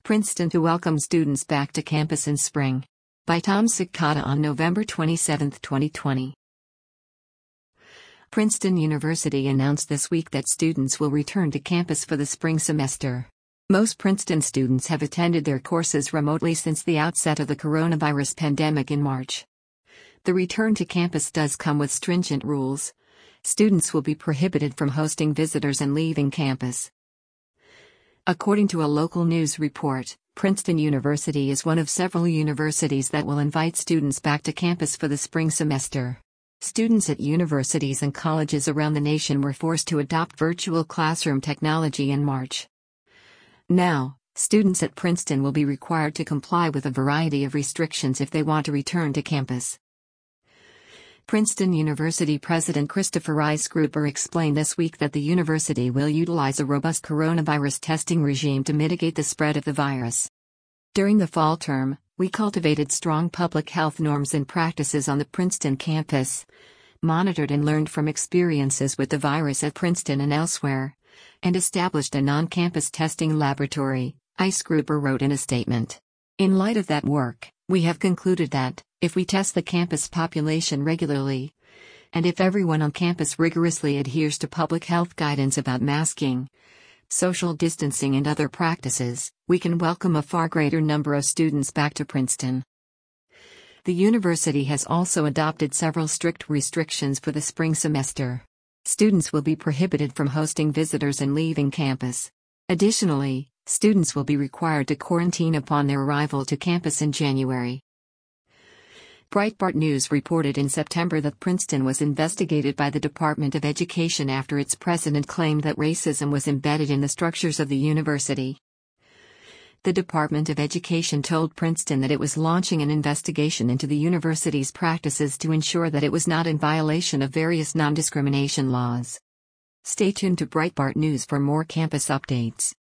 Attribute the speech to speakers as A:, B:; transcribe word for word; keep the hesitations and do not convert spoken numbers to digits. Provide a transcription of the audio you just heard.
A: Princeton to welcome students back to campus in spring. By Tom Sikata on November twenty-seventh, twenty twenty. Princeton University announced this week that students will return to campus for the spring semester. Most Princeton students have attended their courses remotely since the outset of the coronavirus pandemic in March. The return to campus does come with stringent rules. Students will be prohibited from hosting visitors and leaving campus. According to a local news report, Princeton University is one of several universities that will invite students back to campus for the spring semester. Students at universities and colleges around the nation were forced to adopt virtual classroom technology in March. Now, students at Princeton will be required to comply with a variety of restrictions if they want to return to campus. Princeton University President Christopher Eisgruber explained this week that the university will utilize a robust coronavirus testing regime to mitigate the spread of the virus. During the fall term, we cultivated strong public health norms and practices on the Princeton campus, monitored and learned from experiences with the virus at Princeton and elsewhere, and established a non-campus testing laboratory, Eisgruber wrote in a statement. In light of that work, we have concluded that, if we test the campus population regularly, and if everyone on campus rigorously adheres to public health guidance about masking, social distancing and other practices, we can welcome a far greater number of students back to Princeton. The university has also adopted several strict restrictions for the spring semester. Students will be prohibited from hosting visitors and leaving campus. Additionally, students will be required to quarantine upon their arrival to campus in January. Breitbart News reported in September that Princeton was investigated by the Department of Education after its president claimed that racism was embedded in the structures of the university. The Department of Education told Princeton that it was launching an investigation into the university's practices to ensure that it was not in violation of various non-discrimination laws. Stay tuned to Breitbart News for more campus updates.